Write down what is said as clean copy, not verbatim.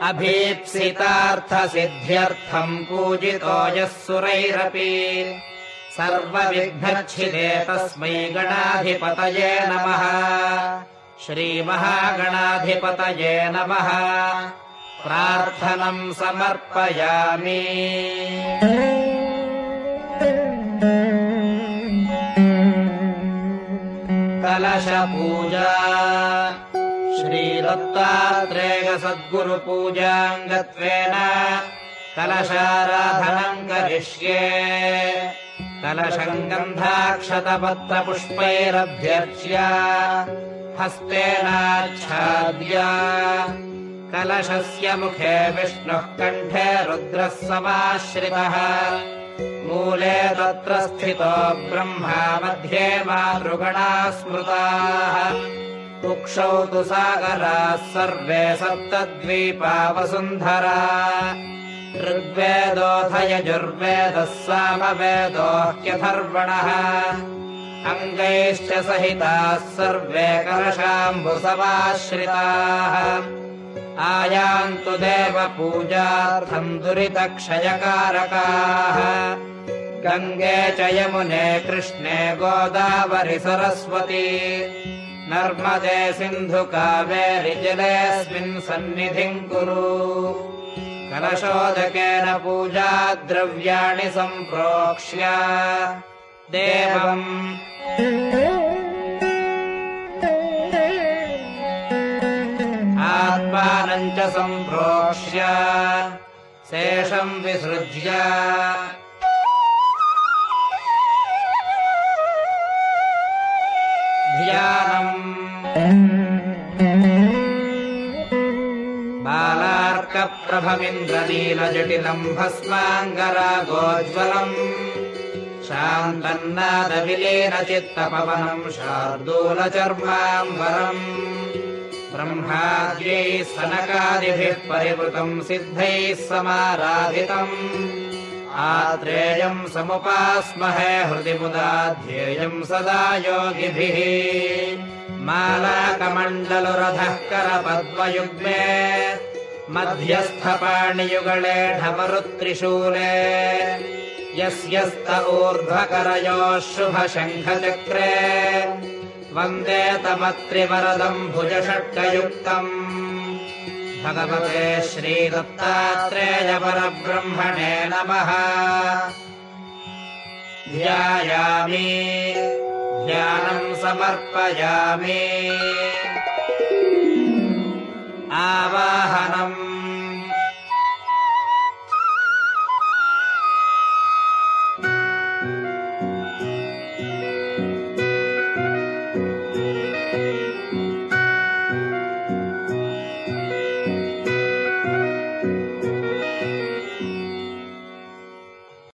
अभीप्सितार्थसिद्ध्यर्थम् पूजितो यः सुरैरपि सर्वविघ्नच्छिदे तस्मै गणाधिपतये नमः। श्रीमहागणाधिपतये नमः। प्रार्थनम् समर्पयामि। कलशपूजा। श्रीदत्तात्रेयसद्गुरुपूजाङ्गत्वेन कलशाराधनम् करिष्ये। कलशम् गन्धाक्षतपत्रपुष्पैरभ्यर्च्य हस्तेनाच्छाद्य कलशस्य मुखे विष्णुः कण्ठे रुद्रः समाश्रितः। मूले तत्र स्थितो ब्रह्मा मध्ये मातृगणाः स्मृताः। कुक्षौ तु सागराः सर्वे सप्तद्वीपा वसुन्धरा। ऋग्वेदोऽथ यजुर्वेदः सामवेदोऽह्यथर्वणः। अङ्गैश्च सहिताः सर्वे कलशाम्बुसमाश्रिताः। आयान्तु देवपूजार्थम् दुरितक्षयकारकाः। गङ्गे च यमुने कृष्णे गोदावरि सरस्वती नर्मदे सिन्धु कावेरि जलेऽस्मिन् सन्निधिम् कुरु। कलशोदकेन पूजाद्रव्याणि सम्प्रोक्ष्य देवम् आत्मानम् च सम्प्रोक्ष्य शेषम् विसृज्य ध्यानम्। बालार्कप्रभमिन्द्रनीलजटिलम् भस्माङ्गरागोज्ज्वलम् शान्तन्नादविलीनचित्तपवनम् शार्दूलचर्माम्बरम्। ब्रह्माद्यैः सनकादिभिः परिवृतम् सिद्धैः समाराधितम्। आत्रेयम् समुपास्महे हृदि मुदा ध्येयम् सदा योगिभिः। मालाकमण्डलुरधः करपद्मयुग्मे मध्यस्थपाणियुगले ढमरुत्रिशूले। यस्यस्त ऊर्ध्वकरयोः शुभशङ्खचक्रे वन्दे तमत्रिवरदम् भुजषट्कयुक्तम्। भगवते श्रीदत्तात्रेयपरब्रह्मणे नमः। ध्यायामि। ध्यानम् समर्पयामि। आवा